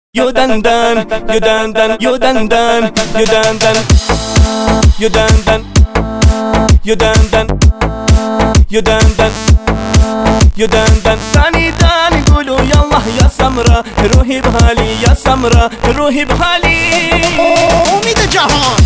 You dun dun, you dun dun, you dun dun, you dun dun, you dun dun, you dun dun, you dun dun, you dun dun. ثاني ثاني قولوا يلا يا سمرة روحي بحالي يا سمرة روحي بحالي. امید جهان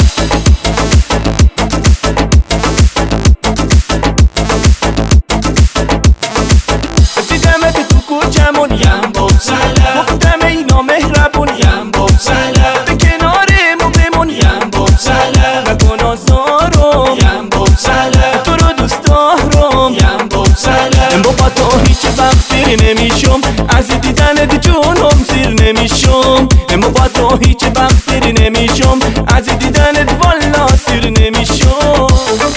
دیدمت تو کوچمون یم بگذلا گفتم ای نامهربون یم بگذلا به کنارمون بمون یم بگذلا نکن آزارم یم بگذلا تو رو دوست دارم یم بگذلا بابا تو هیچ وقت دیر نمیشم از دیدنت جونم سیر نمیشم بابا تو هیچ وقت دیر نمیشم از دیدنت والا سیر نمیشم.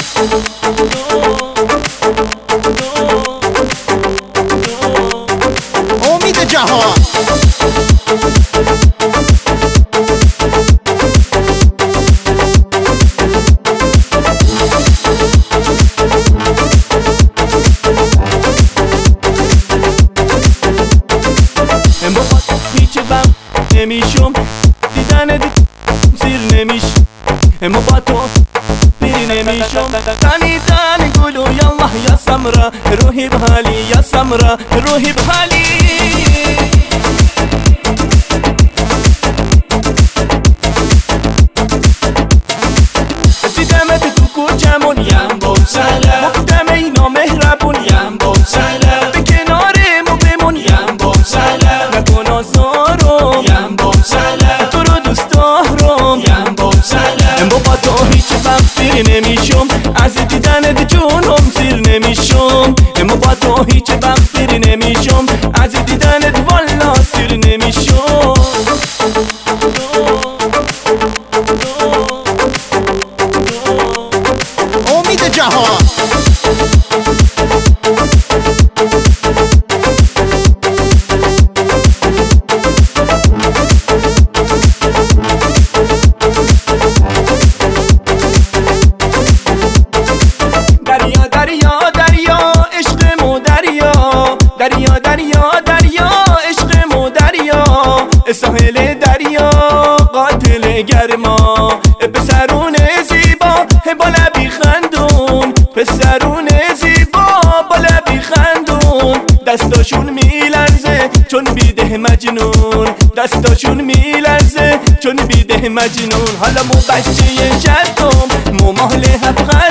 امید جهان هیچ وقت نمیشم دیدن سیر نمیشم اما با تو پیر نمیشم. تنی تنی گلو یالله یا سمرا روحی بحالی یا سمرا روحی بحالی. دیدمت تو کوچمون یم بگذلا گفتم ای نامهربون یم بگذلا به کنارمون بمون یم بگذلا نکن آزارم یم بگذلا تو رو دوست دارم یم بگذلا بابا تو هیچ وقت دیر نمیشم از دیدنت جونم سیر نمیشم بابا تو هیچ وقت دیر نمیشم از دیدنت والا سیر نمیشم. امید جهان دریا دریا دریا عشقمو دریا دریا دریا دریا عشقمو دریا ساحل دریا قاتل گرما پسرون زیبا با لبی خندون پسرون زیبا با لبی خندون دستاشون میلرزه چون بیده مجنون دستاشون میلرزه چون بیده مجنون. حالا مو بچه جدم مو مال هفت